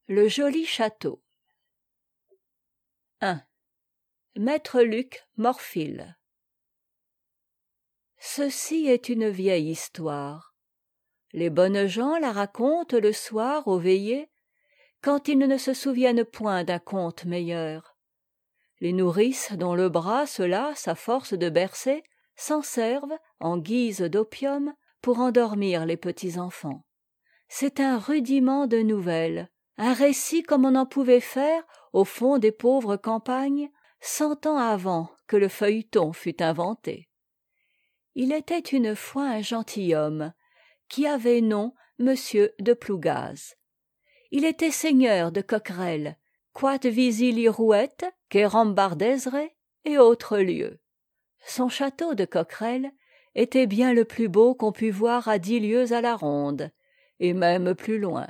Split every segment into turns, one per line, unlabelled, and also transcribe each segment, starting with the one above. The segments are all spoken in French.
Le joli château. 1. Maître Luc Morphil. Ceci est une vieille histoire. Les bonnes gens la racontent le soir aux veillées, quand ils ne se souviennent point d'un conte meilleur. Les nourrices dont le bras se lasse à force de bercer s'en servent, en guise d'opium, pour endormir les petits enfants. C'est un rudiment de nouvelles, un récit comme on en pouvait faire au fond des pauvres campagnes 100 ans avant que le feuilleton fût inventé. Il était une fois un gentilhomme qui avait nom Monsieur de Plougaz. Il était seigneur de Coquerel, quat visi l'Irouette, Quérambardezre et autres lieux. Son château de Coquerel était bien le plus beau qu'on pût voir à 10 lieues à la ronde, et même plus loin.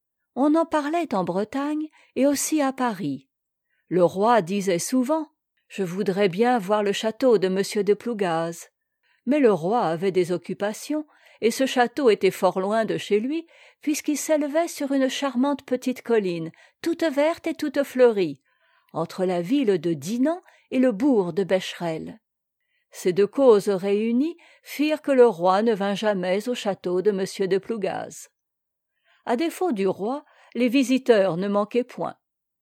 On en parlait en Bretagne et aussi à Paris. Le roi disait souvent « Je voudrais bien voir le château de Monsieur de Plougaz ». Mais le roi avait des occupations, et ce château était fort loin de chez lui, puisqu'il s'élevait sur une charmante petite colline, toute verte et toute fleurie, entre la ville de Dinan et le bourg de Becherel. Ces deux causes réunies firent que le roi ne vint jamais au château de Monsieur de Plougaz. À défaut du roi, les visiteurs ne manquaient point.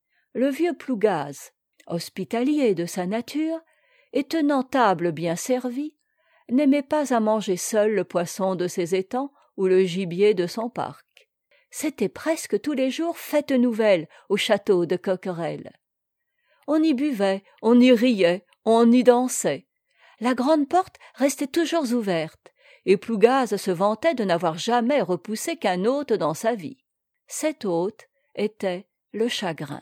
Le vieux Plougaz, hospitalier de sa nature, et tenant table bien servie, n'aimait pas à manger seul le poisson de ses étangs ou le gibier de son parc. C'était presque tous les jours fête nouvelle au château de Coquerel. On y buvait, on y riait, on y dansait. La grande porte restait toujours ouverte, et Plougaz se vantait de n'avoir jamais repoussé qu'un hôte dans sa vie. Cet hôte était le chagrin.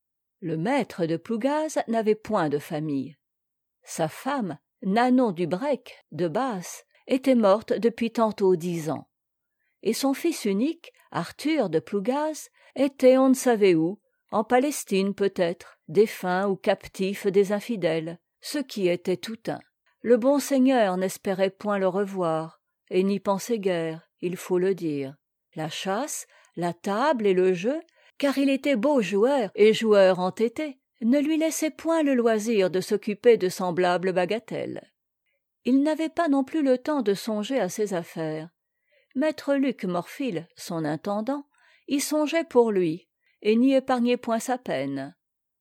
Le maître de Plougaz n'avait point de famille. Sa femme, Nanon du Brec, de Basse, était morte depuis tantôt 10 ans. Et son fils unique, Arthur de Plougaz, était on ne savait où, en Palestine peut-être, défunt ou captif des infidèles, ce qui était tout un. Le bon seigneur n'espérait point le revoir, et n'y pensait guère, il faut le dire. La chasse, la table et le jeu, car il était beau joueur et joueur entêté, ne lui laissaient point le loisir de s'occuper de semblables bagatelles. Il n'avait pas non plus le temps de songer à ses affaires. Maître Luc Morphil, son intendant, y songeait pour lui, et n'y épargnait point sa peine.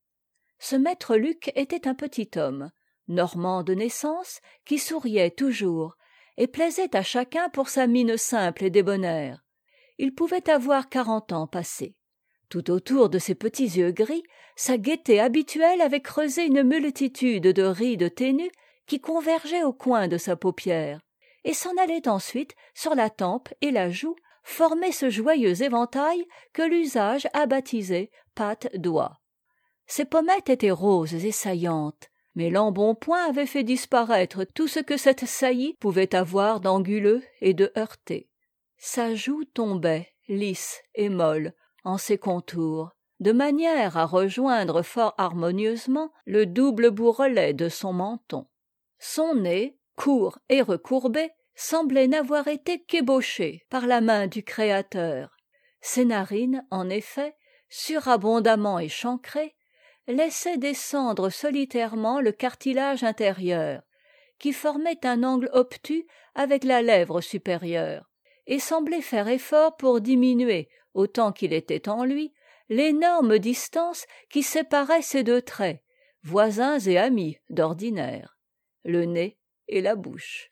Ce maître Luc était un petit homme, normand de naissance, qui souriait toujours, et plaisait à chacun pour sa mine simple et débonnaire. Il pouvait avoir 40 ans passés. Tout autour de ses petits yeux gris, sa gaieté habituelle avait creusé une multitude de rides ténues qui convergeaient au coin de sa paupière, et s'en allait ensuite sur la tempe et la joue former ce joyeux éventail que l'usage a baptisé patte-doigt. Ses pommettes étaient roses et saillantes, mais l'embonpoint avait fait disparaître tout ce que cette saillie pouvait avoir d'anguleux et de heurté. Sa joue tombait, lisse et molle, en ses contours, de manière à rejoindre fort harmonieusement le double bourrelet de son menton. Son nez, court et recourbé, semblait n'avoir été qu'ébauché par la main du Créateur. Ses narines, en effet, surabondamment échancrées, laissaient descendre solitairement le cartilage intérieur, qui formait un angle obtus avec la lèvre supérieure, et semblait faire effort pour diminuer, autant qu'il était en lui, l'énorme distance qui séparait ces deux traits, voisins et amis d'ordinaire, le nez et la bouche.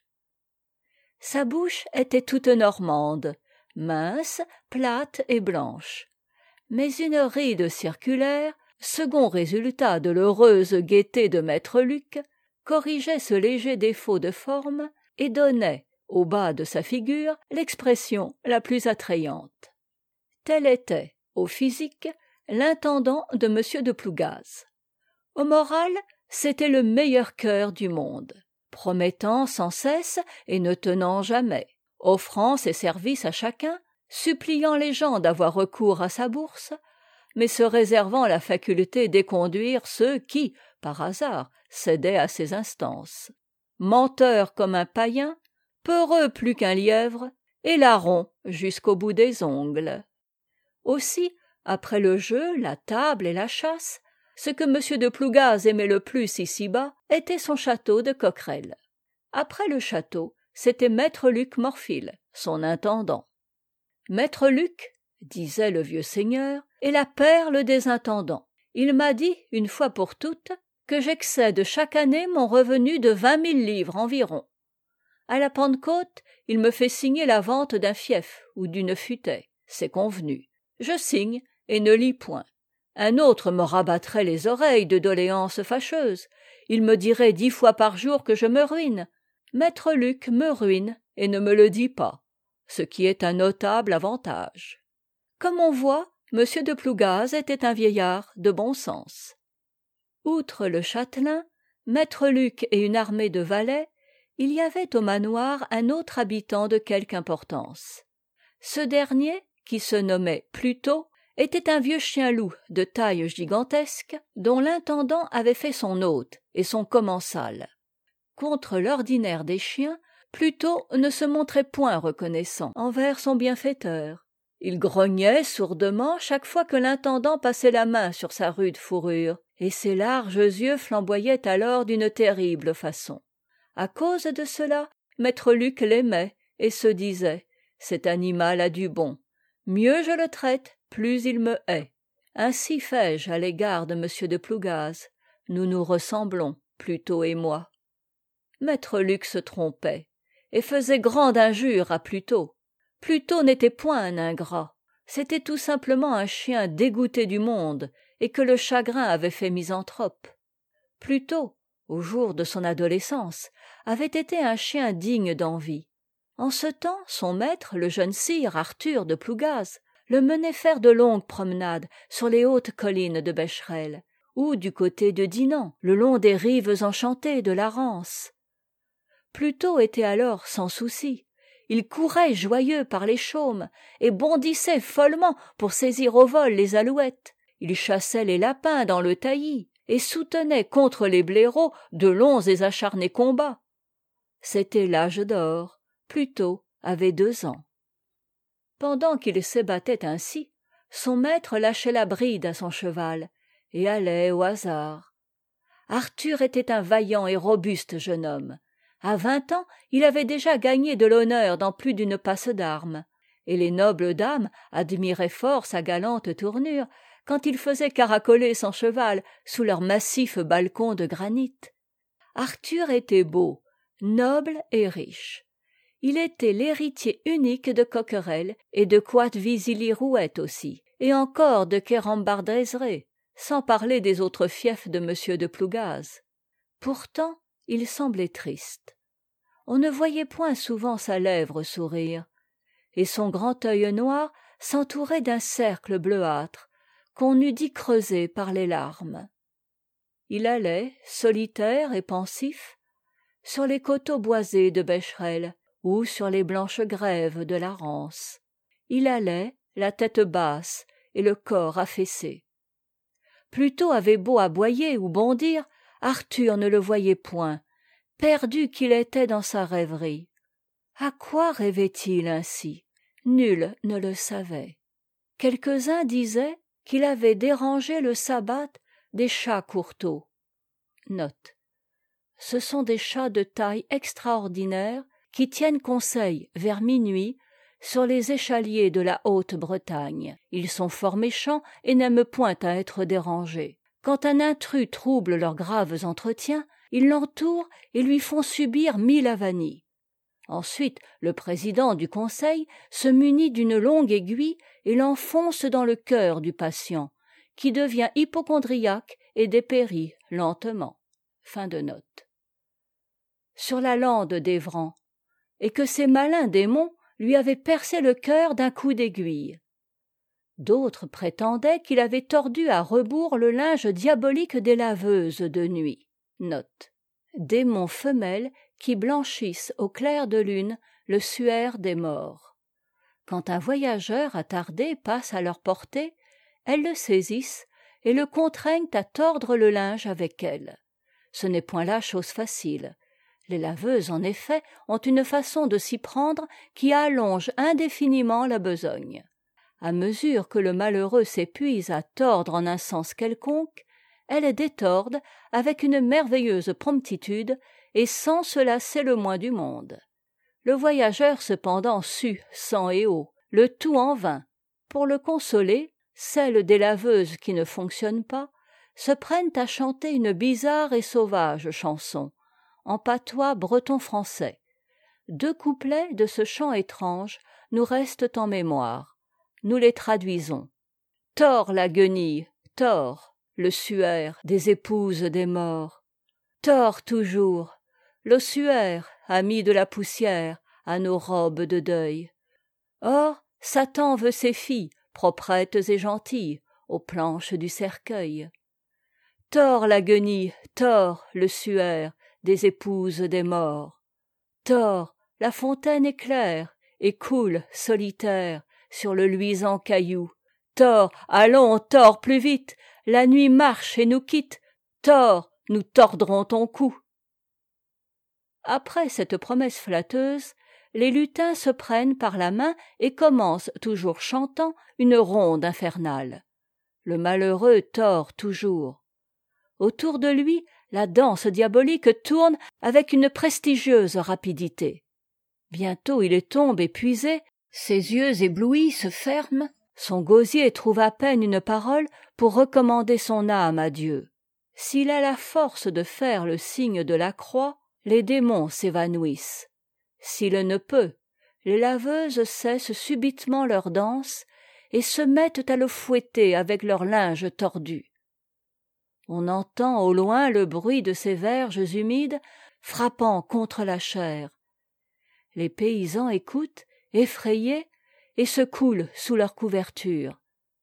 Sa bouche était toute normande, mince, plate et blanche, mais une ride circulaire, second résultat de l'heureuse gaieté de maître Luc, corrigeait ce léger défaut de forme et donnait, au bas de sa figure, l'expression la plus attrayante. Tel était, au physique, l'intendant de M. de Plougaz. Au moral, c'était le meilleur cœur du monde, promettant sans cesse et ne tenant jamais, offrant ses services à chacun, suppliant les gens d'avoir recours à sa bourse, mais se réservant la faculté d'éconduire ceux qui, par hasard, cédaient à ses instances. Menteur comme un païen, peureux plus qu'un lièvre, et larron jusqu'au bout des ongles. Aussi, Après le jeu, la table et la chasse, ce que m de Plougaz aimait le plus ici-bas était son château de Coquerel. Après le château, c'était maître Luc Morphil, son intendant. Maître Luc, disait le vieux seigneur, est la perle des intendants. Il m'a dit, une fois pour toutes, que j'excède chaque année mon revenu de 20 000 livres environ. À la Pentecôte, il me fait signer la vente d'un fief ou d'une futaie. C'est convenu. Je signe et ne lis point. Un autre me rabattrait les oreilles de doléances fâcheuses. Il me dirait 10 fois par jour que je me ruine. Maître Luc me ruine et ne me le dit pas, ce qui est un notable avantage. Comme on voit, m de Plougaz était un vieillard de bon sens. Outre le châtelain, maître Luc et une armée de valets, il y avait au manoir un autre habitant de quelque importance. Ce dernier, qui se nommait Pluto, était un vieux chien-loup de taille gigantesque, dont l'intendant avait fait son hôte et son commensal. Contre l'ordinaire des chiens, Pluto ne se montrait point reconnaissant envers son bienfaiteur. Il grognait sourdement chaque fois que l'intendant passait la main sur sa rude fourrure, et ses larges yeux flamboyaient alors d'une terrible façon. À cause de cela, maître Luc l'aimait et se disait « Cet animal a du bon. Mieux je le traite, plus il me hait. Ainsi fais-je à l'égard de m de Plougaz. Nous nous ressemblons, Pluto et moi. » Maître Luc se trompait et faisait grande injure à Pluto. Pluto n'était point un ingrat, c'était tout simplement un chien dégoûté du monde et que le chagrin avait fait misanthrope. Pluto, au jour de son adolescence, avait été un chien digne d'envie. En ce temps, son maître, le jeune sire Arthur de Plougaz, le menait faire de longues promenades sur les hautes collines de Becherel, ou du côté de Dinan, le long des rives enchantées de la Rance. Pluto était alors sans souci. Il courait joyeux par les chaumes et bondissait follement pour saisir au vol les alouettes. Il chassait les lapins dans le taillis et soutenait contre les blaireaux de longs et acharnés combats. C'était l'âge d'or. Pluto avait 2 ans. Pendant qu'il s'ébattait ainsi, son maître lâchait la bride à son cheval et allait au hasard. Arthur était un vaillant et robuste jeune homme. À 20 ans, il avait déjà gagné de l'honneur dans plus d'une passe d'armes, et les nobles dames admiraient fort sa galante tournure quand il faisait caracoler son cheval sous leurs massifs balcons de granit. Arthur était beau, noble et riche. Il était l'héritier unique de Coquerel et de Coatvizili-Rouette aussi, et encore de Quérembardzéré, sans parler des autres fiefs de m de Plougaz. Pourtant, il semblait triste. On ne voyait point souvent sa lèvre sourire, et son grand œil noir s'entourait d'un cercle bleuâtre qu'on eût dit creusé par les larmes. Il allait, solitaire et pensif, sur les coteaux boisés de Becherel ou sur les blanches grèves de la Rance. Il allait, la tête basse et le corps affaissé. Pluto avait beau aboyer ou bondir, Arthur ne le voyait point, perdu qu'il était dans sa rêverie. À quoi rêvait-il ainsi? Nul ne le savait. Quelques-uns disaient qu'il avait dérangé le sabbat des chats courteaux. Note. Ce sont des chats de taille extraordinaire qui tiennent conseil vers minuit sur les échaliers de la Haute-Bretagne. Ils sont fort méchants et n'aiment point à être dérangés. Quand un intrus trouble leurs graves entretiens, ils l'entourent et lui font subir 1000 avanies. Ensuite, le président du conseil se munit d'une longue aiguille et l'enfonce dans le cœur du patient, qui devient hypocondriaque et dépérit lentement. Fin de note. Sur la lande d'Évran, et que ces malins démons lui avaient percé le cœur d'un coup d'aiguille. D'autres prétendaient qu'il avait tordu à rebours le linge diabolique des laveuses de nuit. Note. Démons femelles qui blanchissent au clair de lune le suaire des morts. Quand un voyageur attardé passe à leur portée, elles le saisissent et le contraignent à tordre le linge avec elles. Ce n'est point là chose facile. Les laveuses, en effet, ont une façon de s'y prendre qui allonge indéfiniment la besogne. À mesure que le malheureux s'épuise à tordre en un sens quelconque, elles détordent avec une merveilleuse promptitude et sans se lasser le moins du monde. Le voyageur cependant sue sang et eau, le tout en vain. Pour le consoler, celles des laveuses qui ne fonctionnent pas se prennent à chanter une bizarre et sauvage chanson, en patois breton-français. 2 couplets de ce chant étrange nous restent en mémoire. Nous les traduisons. Tord la guenille, tord le suaire des épouses des morts. Tord toujours l'ossuaire, ami de la poussière, à nos robes de deuil. Or, Satan veut ses filles, proprettes et gentilles, aux planches du cercueil. Tord la guenille, tord le suaire des épouses des morts. Tord, la fontaine éclaire et coule solitaire sur le luisant caillou. Tord, allons, tord plus vite, la nuit marche et nous quitte. Tord, nous tordrons ton cou. Après cette promesse flatteuse, les lutins se prennent par la main et commencent, toujours chantant, une ronde infernale. Le malheureux tord toujours. Autour de lui, la danse diabolique tourne avec une prestigieuse rapidité. Bientôt il tombe épuisé, ses yeux éblouis se ferment, son gosier trouve à peine une parole pour recommander son âme à Dieu. S'il a la force de faire le signe de la croix, les démons s'évanouissent. S'il ne peut, les laveuses cessent subitement leur danse et se mettent à le fouetter avec leur linge tordu. On entend au loin le bruit de ces verges humides frappant contre la chair. Les paysans écoutent, effrayés, et se coulent sous leurs couvertures.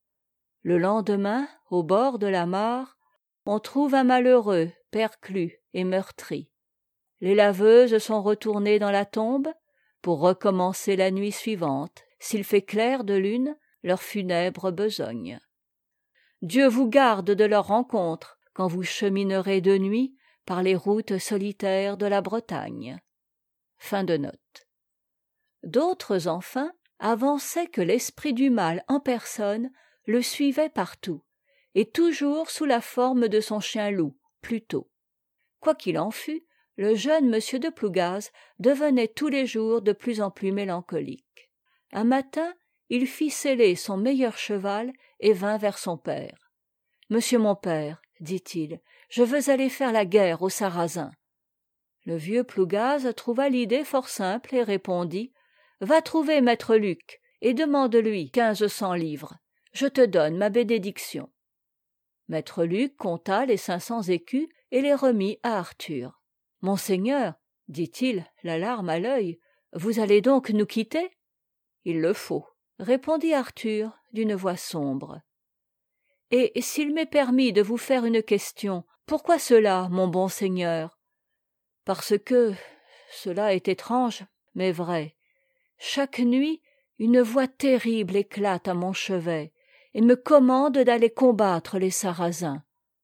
Le lendemain, au bord de la mare, on trouve un malheureux perclus et meurtri. Les laveuses sont retournées dans la tombe pour recommencer la nuit suivante, s'il fait clair de lune, leur funèbre besogne. Dieu vous garde de leur rencontre quand vous cheminerez de nuit par les routes solitaires de la Bretagne. Fin de note. D'autres, enfin, avançaient que l'esprit du mal en personne le suivait partout, et toujours sous la forme de son chien-loup, Pluto. Quoi qu'il en fût, le jeune M. de Plougaz devenait tous les jours de plus en plus mélancolique. Un matin, il fit seller son meilleur cheval et vint vers son père. « Monsieur mon père, dit-il, je veux aller faire la guerre aux Sarrasins. » Le vieux Plougaz trouva l'idée fort simple et répondit « Va trouver maître Luc et demande-lui 1500 livres. Je te donne ma bénédiction. » Maître Luc compta les 500 écus et les remit à Arthur. « Monseigneur, dit-il, la larme à l'œil, vous allez donc nous quitter ?»« Il le faut, répondit Arthur d'une voix sombre. Et s'il m'est permis de vous faire une question, pourquoi cela, mon bon seigneur ? Parce que, cela est étrange, mais vrai, chaque nuit, une voix terrible éclate à mon chevet et me commande d'aller combattre les Sarrasins.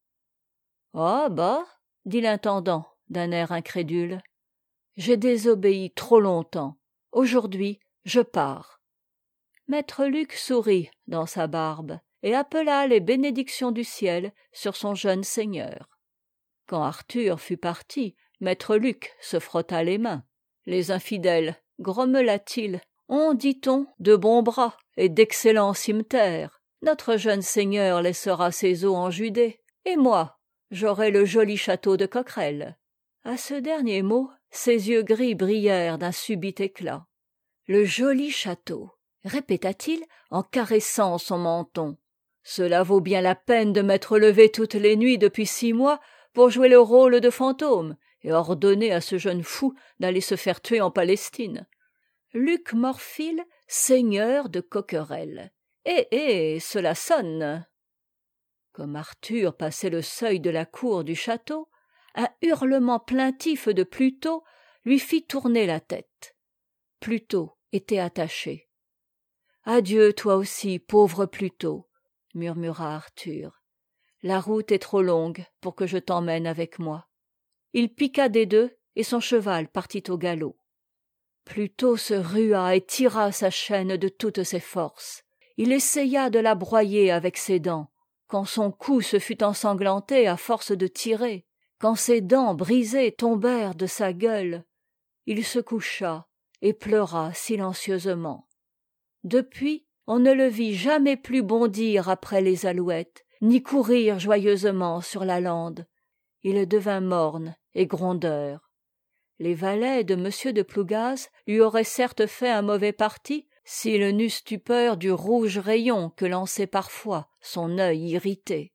« Ah bah, dit l'intendant d'un air incrédule, j'ai désobéi trop longtemps. Aujourd'hui, je pars. Maître Luc sourit dans sa barbe et appela les bénédictions du ciel sur son jeune seigneur. Quand Arthur fut parti, Maître Luc se frotta les mains. Les infidèles, grommela-t-il, ont, dit-on, de bons bras et d'excellents cimetères. Notre jeune seigneur laissera ses os en Judée, et moi, j'aurai le joli château de Coquerel. À ce dernier mot, ses yeux gris brillèrent d'un subit éclat. Le joli château, répéta-t-il en caressant son menton. Cela vaut bien la peine de m'être levé toutes les nuits depuis 6 mois pour jouer le rôle de fantôme et ordonner à ce jeune fou d'aller se faire tuer en Palestine. Luc Morphile, seigneur de Coquerel. Cela sonne. Comme Arthur passait le seuil de la cour du château, un hurlement plaintif de Pluto lui fit tourner la tête. Pluto était attaché. « Adieu, toi aussi, pauvre Pluto, » murmura Arthur. « La route est trop longue pour que je t'emmène avec moi. » Il piqua des deux et son cheval partit au galop. Pluto se rua et tira sa chaîne de toutes ses forces. il essaya de la broyer avec ses dents, quand son cou se fut ensanglanté à force de tirer, quand ses dents brisées tombèrent de sa gueule, il se coucha et pleura silencieusement. Depuis, on ne le vit jamais plus bondir après les alouettes, ni courir joyeusement sur la lande. Il devint morne et grondeur. Les valets de m de Plougastes lui auraient certes fait un mauvais parti s'ils n'eussent eu peur du rouge rayon que lançait parfois son œil irrité.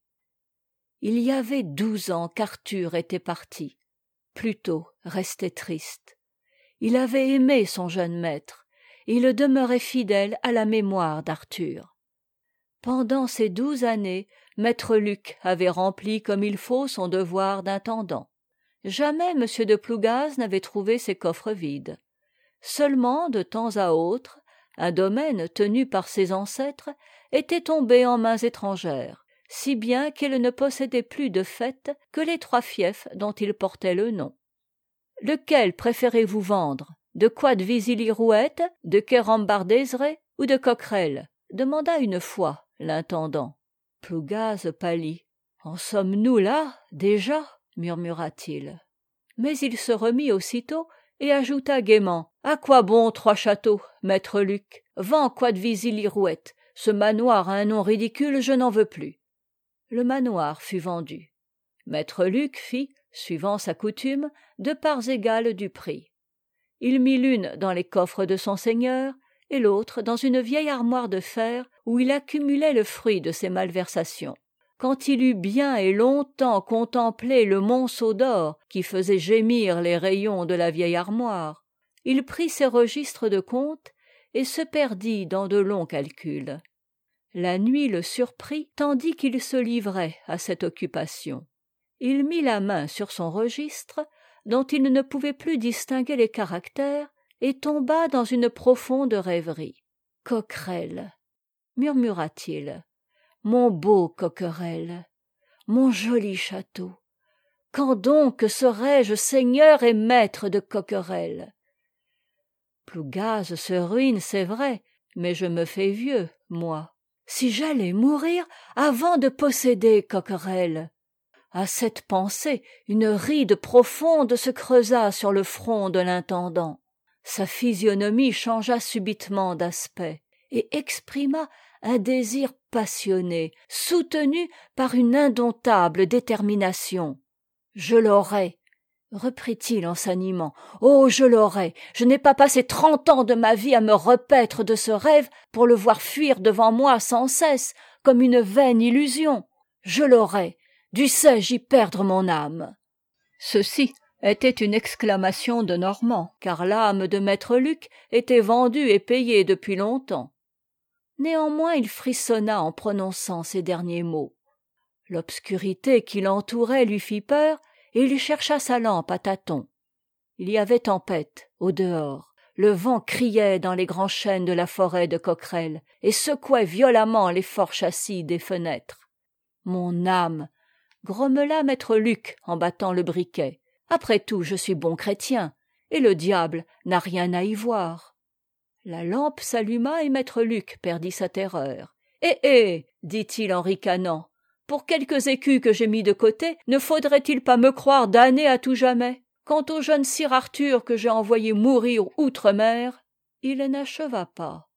Il y avait 12 ans qu'Arthur était parti. Pluto restait triste. Il avait aimé son jeune maître, et il demeurait fidèle à la mémoire d'Arthur. Pendant ces 12 années, maître Luc avait rempli comme il faut son devoir d'intendant. Jamais m de Plougastes n'avait trouvé ses coffres vides. Seulement, de temps à autre, un domaine tenu par ses ancêtres était tombé en mains étrangères, si bien qu'il ne possédait plus de fait que les 3 fiefs dont il portait le nom. « Lequel préférez-vous vendre? De Coitevisilis-Rouette, de Quérembardes-Ezré ou de Coquerel ?» demanda une fois l'intendant. Plougastes pâlit. « En sommes-nous là, déjà ?» murmura-t-il. Mais il se remit aussitôt et ajouta gaiement: « À quoi bon 3 châteaux, maître Luc? Vends Coitevisilis-Rouette. Ce manoir a un nom ridicule, je n'en veux plus. » Le manoir fut vendu. Maître Luc fit, suivant sa coutume, 2 parts égales du prix. Il mit l'une dans les coffres de son seigneur et l'autre dans une vieille armoire de fer où il accumulait le fruit de ses malversations. Quand il eut bien et longtemps contemplé le monceau d'or qui faisait gémir les rayons de la vieille armoire, il prit ses registres de compte et se perdit dans de longs calculs. La nuit le surprit tandis qu'il se livrait à cette occupation. Il mit la main sur son registre, dont il ne pouvait plus distinguer les caractères, et tomba dans une profonde rêverie. « Coquerel !» murmura-t-il. « Mon beau Coquerel, mon joli château, quand donc serai-je seigneur et maître de Coquerel? Plougastes se ruine, c'est vrai, mais je me fais vieux, moi. Si j'allais mourir avant de posséder Coquerel !» À cette pensée, une ride profonde se creusa sur le front de l'intendant. Sa physionomie changea subitement d'aspect et exprima un désir passionné, soutenu par une indomptable détermination. « Je l'aurai !» reprit-il en s'animant. « Oh, je l'aurai ! Je n'ai pas passé 30 ans de ma vie à me repaître de ce rêve pour le voir fuir devant moi sans cesse, comme une vaine illusion. Je l'aurai ! Dussé-je y perdre mon âme ?» Ceci était une exclamation de Normand, car l'âme de maître Luc était vendue et payée depuis longtemps. Néanmoins il frissonna en prononçant ces derniers mots. L'obscurité qui l'entourait lui fit peur, et il chercha sa lampe à tâtons. Il y avait tempête au dehors. Le vent criait dans les grands chênes de la forêt de Coquerel et secouait violemment les forts châssis des fenêtres. « Mon âme !» grommela maître Luc en battant le briquet. « Après tout, je suis bon chrétien, et le diable n'a rien à y voir. » La lampe s'alluma et maître Luc perdit sa terreur. « Eh !» dit-il en ricanant, « pour quelques écus que j'ai mis de côté, ne faudrait-il pas me croire damné à tout jamais? Quant au jeune sire Arthur que j'ai envoyé mourir outre-mer… » Il n'acheva pas.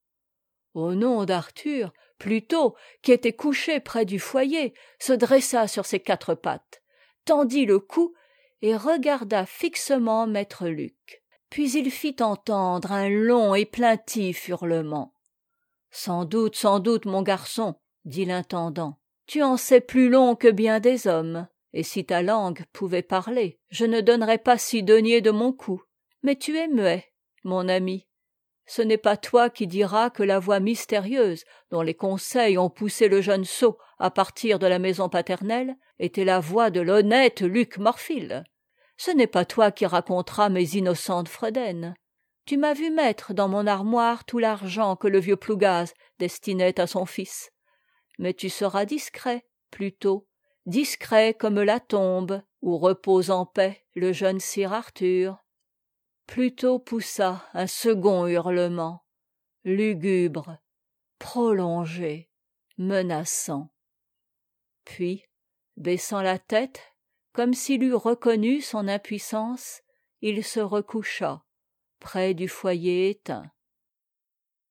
Au nom d'Arthur, Pluto, qui était couché près du foyer, se dressa sur ses 4 pattes, tendit le cou et regarda fixement maître Luc. Puis il fit entendre un long et plaintif hurlement. « Sans doute, mon garçon, » dit l'intendant, « tu en sais plus long que bien des hommes, et si ta langue pouvait parler, je ne donnerais pas 6 deniers de mon cou. Mais tu es muet, mon ami. Ce n'est pas toi qui diras que la voix mystérieuse dont les conseils ont poussé le jeune sot à partir de la maison paternelle était la voix de l'honnête Luc Morphil. Ce n'est pas toi qui raconteras mes innocentes fredaines. Tu m'as vu mettre dans mon armoire tout l'argent que le vieux Plougastes destinait à son fils. Mais tu seras discret, plutôt, discret comme la tombe où repose en paix le jeune sire Arthur. » Pluto poussa un second hurlement, lugubre, prolongé, menaçant. Puis, baissant la tête, comme s'il eût reconnu son impuissance, il se recoucha près du foyer éteint.